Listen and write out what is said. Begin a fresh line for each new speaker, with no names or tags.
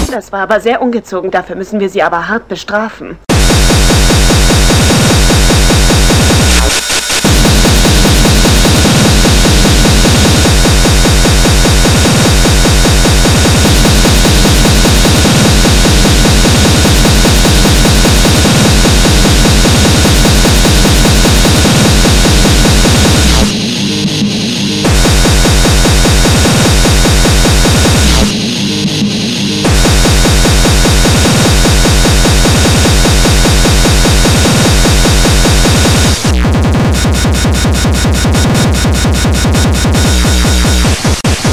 Das war aber sehr ungezogen. Dafür müssen wir sie aber hart bestrafen.